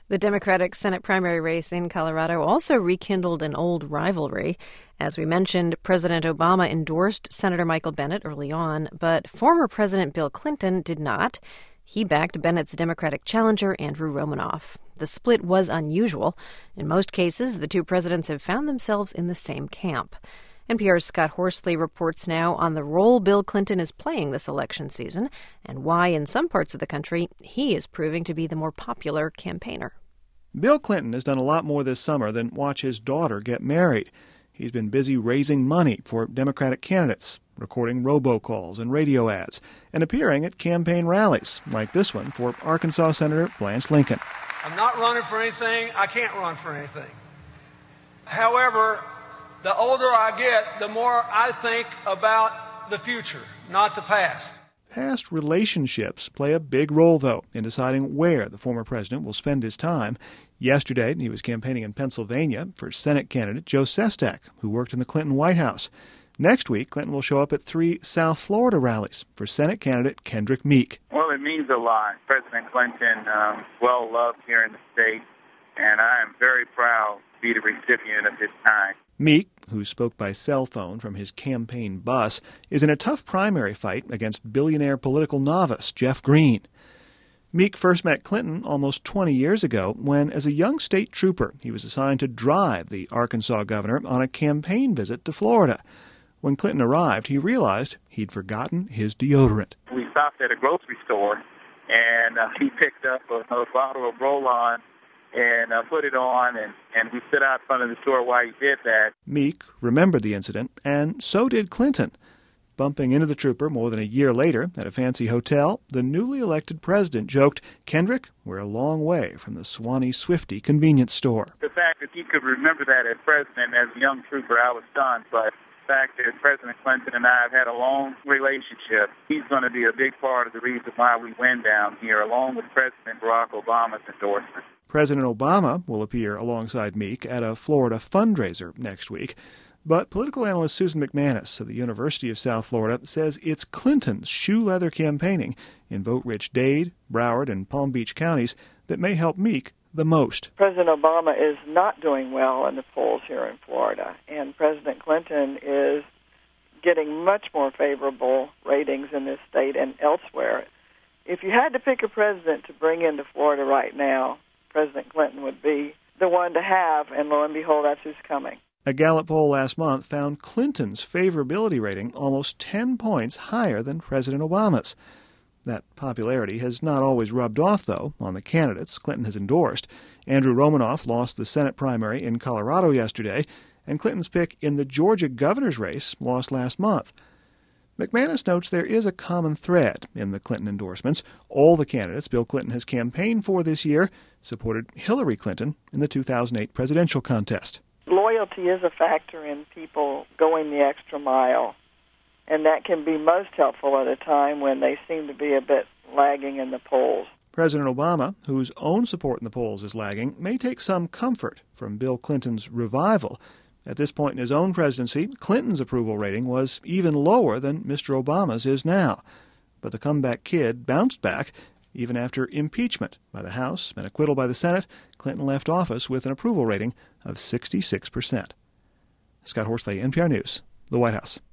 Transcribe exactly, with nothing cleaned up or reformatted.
The Democratic Senate primary race in Colorado also rekindled an old rivalry. As we mentioned, President Obama endorsed Senator Michael Bennet early on, but former President Bill Clinton did not. He backed Bennett's Democratic challenger, Andrew Romanoff. The split was unusual. In most cases, the two presidents have found themselves in the same camp. N P R's Scott Horsley reports now on the role Bill Clinton is playing this election season and why, in some parts of the country, he is proving to be the more popular campaigner. Bill Clinton has done a lot more this summer than watch his daughter get married. He's been busy raising money for Democratic candidates, recording robocalls and radio ads, and appearing at campaign rallies, like this one for Arkansas Senator Blanche Lincoln. I'm not running for anything. I can't run for anything. However, the older I get, the more I think about the future, not the past. Past relationships play a big role, though, in deciding where the former president will spend his time. Yesterday, he was campaigning in Pennsylvania for Senate candidate Joe Sestak, who worked in the Clinton White House. Next week, Clinton will show up at three South Florida rallies for Senate candidate Kendrick Meek. Well, it means a lot. President Clinton, um, well loved here in the state, and I am very proud to be the recipient of his time. Meek, who spoke by cell phone from his campaign bus, is in a tough primary fight against billionaire political novice Jeff Green. Meek first met Clinton almost twenty years ago when, as a young state trooper, he was assigned to drive the Arkansas governor on a campaign visit to Florida. When Clinton arrived, he realized he'd forgotten his deodorant. We stopped at a grocery store, and uh, he picked up a, a bottle of Roll-On and uh, put it on, and, and we stood out in front of the store while he did that. Meek remembered the incident, and so did Clinton. Bumping into the trooper more than a year later at a fancy hotel, the newly elected president joked, "Kendrick, we're a long way from the Swanee Swifty convenience store." The fact that he could remember that as president, as a young trooper, I was stunned, but the fact that President Clinton and I have had a long relationship, he's going to be a big part of the reason why we win down here, along with President Barack Obama's endorsement. President Obama will appear alongside Meek at a Florida fundraiser next week. But political analyst Susan McManus of the University of South Florida says it's Clinton's shoe-leather campaigning in vote-rich Dade, Broward, and Palm Beach counties that may help Meek the most. President Obama is not doing well in the polls here in Florida, and President Clinton is getting much more favorable ratings in this state and elsewhere. If you had to pick a president to bring into Florida right now, President Clinton would be the one to have, and lo and behold, that's who's coming. A Gallup poll last month found Clinton's favorability rating almost ten points higher than President Obama's. That popularity has not always rubbed off, though, on the candidates Clinton has endorsed. Andrew Romanoff lost the Senate primary in Colorado yesterday, and Clinton's pick in the Georgia governor's race lost last month. McManus notes there is a common thread in the Clinton endorsements. All the candidates Bill Clinton has campaigned for this year supported Hillary Clinton in the two thousand eight presidential contest. Loyalty is a factor in people going the extra mile, and that can be most helpful at a time when they seem to be a bit lagging in the polls. President Obama, whose own support in the polls is lagging, may take some comfort from Bill Clinton's revival. At this point in his own presidency, Clinton's approval rating was even lower than Mister Obama's is now. But the comeback kid bounced back. Even after impeachment by the House and acquittal by the Senate, Clinton left office with an approval rating of sixty-six percent. Scott Horsley, N P R News, the White House.